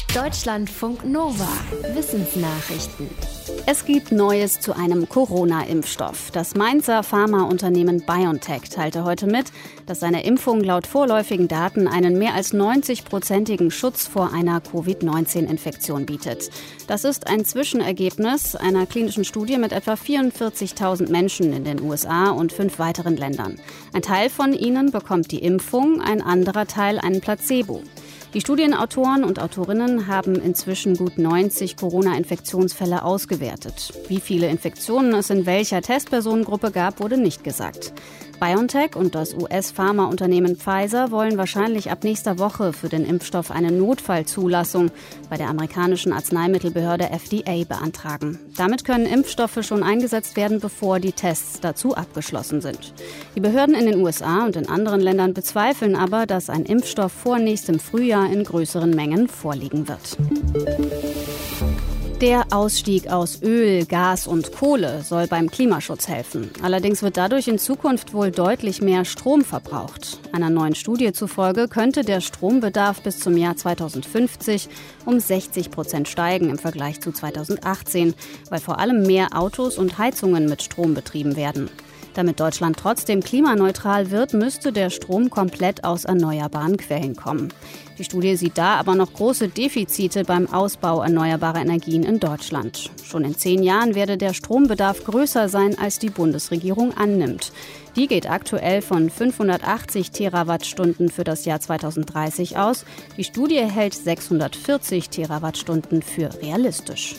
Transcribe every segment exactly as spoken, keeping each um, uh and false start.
Deutschlandfunk Nova. Wissensnachrichten. Es gibt Neues zu einem Corona-Impfstoff. Das Mainzer Pharmaunternehmen BioNTech teilte heute mit, dass seine Impfung laut vorläufigen Daten einen mehr als neunzig-prozentigen Schutz vor einer Covid neunzehn Infektion bietet. Das ist ein Zwischenergebnis einer klinischen Studie mit etwa vierundvierzigtausend Menschen in den U S A und fünf weiteren Ländern. Ein Teil von ihnen bekommt die Impfung, ein anderer Teil einen Placebo. Die Studienautoren und Autorinnen haben inzwischen gut neunzig Corona-Infektionsfälle ausgewertet. Wie viele Infektionen es in welcher Testpersonengruppe gab, wurde nicht gesagt. BioNTech und das U S-Pharmaunternehmen Pfizer wollen wahrscheinlich ab nächster Woche für den Impfstoff eine Notfallzulassung bei der amerikanischen Arzneimittelbehörde F D A beantragen. Damit können Impfstoffe schon eingesetzt werden, bevor die Tests dazu abgeschlossen sind. Die Behörden in den U S A und in anderen Ländern bezweifeln aber, dass ein Impfstoff vor nächstem Frühjahr in größeren Mengen vorliegen wird. Der Ausstieg aus Öl, Gas und Kohle soll beim Klimaschutz helfen. Allerdings wird dadurch in Zukunft wohl deutlich mehr Strom verbraucht. Einer neuen Studie zufolge könnte der Strombedarf bis zum Jahr zweitausendfünfzig um sechzig Prozent steigen im Vergleich zu zweitausendachtzehn, weil vor allem mehr Autos und Heizungen mit Strom betrieben werden. Damit Deutschland trotzdem klimaneutral wird, müsste der Strom komplett aus erneuerbaren Quellen kommen. Die Studie sieht da aber noch große Defizite beim Ausbau erneuerbarer Energien in Deutschland. Schon in zehn Jahren werde der Strombedarf größer sein, als die Bundesregierung annimmt. Die geht aktuell von fünfhundertachtzig Terawattstunden für das Jahr zweitausenddreißig aus. Die Studie hält sechshundertvierzig Terawattstunden für realistisch.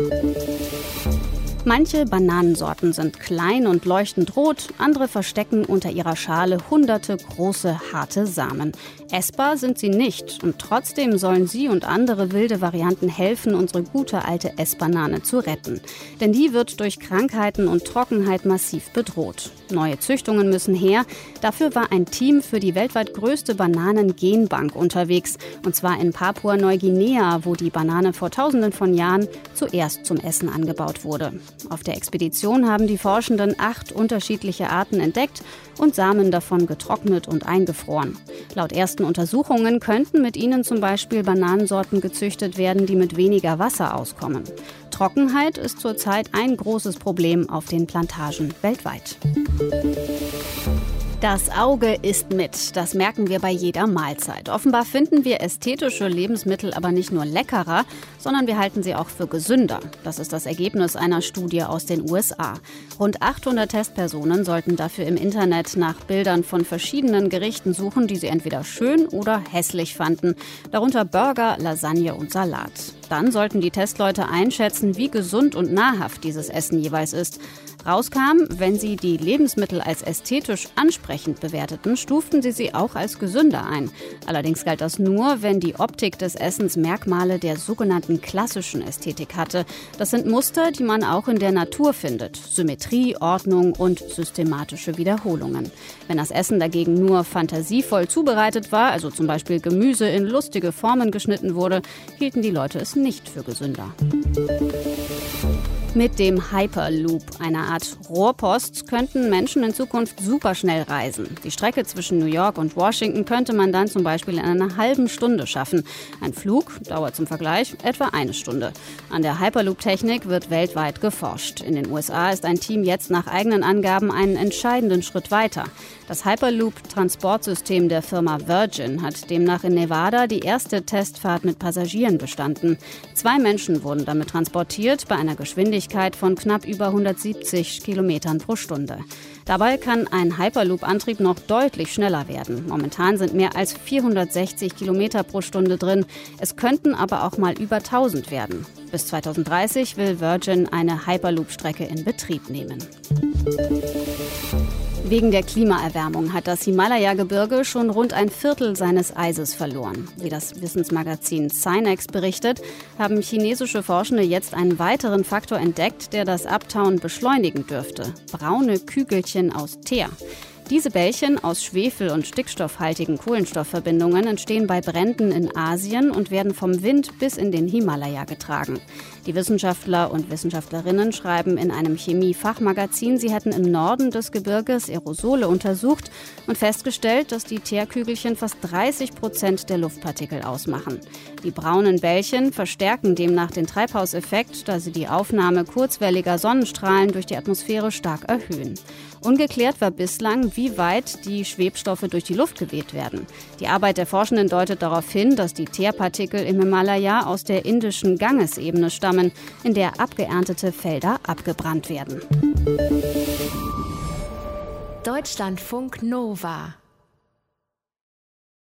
Manche Bananensorten sind klein und leuchtend rot, andere verstecken unter ihrer Schale hunderte große, harte Samen. Essbar sind sie nicht und trotzdem sollen sie und andere wilde Varianten helfen, unsere gute alte Essbanane zu retten. Denn die wird durch Krankheiten und Trockenheit massiv bedroht. Neue Züchtungen müssen her. Dafür war ein Team für die weltweit größte Bananen-Genbank unterwegs. Und zwar in Papua-Neuguinea, wo die Banane vor tausenden von Jahren zuerst zum Essen angebaut wurde. Auf der Expedition haben die Forschenden acht unterschiedliche Arten entdeckt und Samen davon getrocknet und eingefroren. Laut ersten Untersuchungen könnten mit ihnen zum Beispiel Bananensorten gezüchtet werden, die mit weniger Wasser auskommen. Trockenheit ist zurzeit ein großes Problem auf den Plantagen weltweit. Das Auge isst mit, das merken wir bei jeder Mahlzeit. Offenbar finden wir ästhetische Lebensmittel aber nicht nur leckerer, sondern wir halten sie auch für gesünder. Das ist das Ergebnis einer Studie aus den U S A. Rund achthundert Testpersonen sollten dafür im Internet nach Bildern von verschiedenen Gerichten suchen, die sie entweder schön oder hässlich fanden. Darunter Burger, Lasagne und Salat. Dann sollten die Testleute einschätzen, wie gesund und nahrhaft dieses Essen jeweils ist. Rauskam, wenn sie die Lebensmittel als ästhetisch ansprechend bewerteten, stuften sie sie auch als gesünder ein. Allerdings galt das nur, wenn die Optik des Essens Merkmale der sogenannten klassischen Ästhetik hatte. Das sind Muster, die man auch in der Natur findet. Symmetrie, Ordnung und systematische Wiederholungen. Wenn das Essen dagegen nur fantasievoll zubereitet war, also zum Beispiel Gemüse in lustige Formen geschnitten wurde, hielten die Leute es nicht für gesünder. Mit dem Hyperloop, einer Art Rohrpost, könnten Menschen in Zukunft superschnell reisen. Die Strecke zwischen New York und Washington könnte man dann zum Beispiel in einer halben Stunde schaffen. Ein Flug dauert zum Vergleich etwa eine Stunde. An der Hyperloop-Technik wird weltweit geforscht. In den U S A ist ein Team jetzt nach eigenen Angaben einen entscheidenden Schritt weiter. Das Hyperloop-Transportsystem der Firma Virgin hat demnach in Nevada die erste Testfahrt mit Passagieren bestanden. Zwei Menschen wurden damit transportiert bei einer Geschwindigkeit von knapp über hundertsiebzig Kilometern pro Stunde. Dabei kann ein Hyperloop-Antrieb noch deutlich schneller werden. Momentan sind mehr als vierhundertsechzig Kilometer pro Stunde drin. Es könnten aber auch mal über tausend werden. Bis zweitausenddreißig will Virgin eine Hyperloop-Strecke in Betrieb nehmen. Wegen der Klimaerwärmung hat das Himalaya-Gebirge schon rund ein Viertel seines Eises verloren. Wie das Wissensmagazin Scinex berichtet, haben chinesische Forschende jetzt einen weiteren Faktor entdeckt, der das Abtauen beschleunigen dürfte: braune Kügelchen aus Teer. Diese Bällchen aus schwefel- und stickstoffhaltigen Kohlenstoffverbindungen entstehen bei Bränden in Asien und werden vom Wind bis in den Himalaya getragen. Die Wissenschaftler und Wissenschaftlerinnen schreiben in einem Chemie-Fachmagazin, sie hätten im Norden des Gebirges Aerosole untersucht und festgestellt, dass die Teerkügelchen fast dreißig Prozent der Luftpartikel ausmachen. Die braunen Bällchen verstärken demnach den Treibhauseffekt, da sie die Aufnahme kurzwelliger Sonnenstrahlen durch die Atmosphäre stark erhöhen. Ungeklärt war bislang, wie weit die Schwebstoffe durch die Luft geweht werden. Die Arbeit der Forschenden deutet darauf hin, dass die Teerpartikel im Himalaya aus der indischen Gangesebene stammen, in der abgeerntete Felder abgebrannt werden. Deutschlandfunk Nova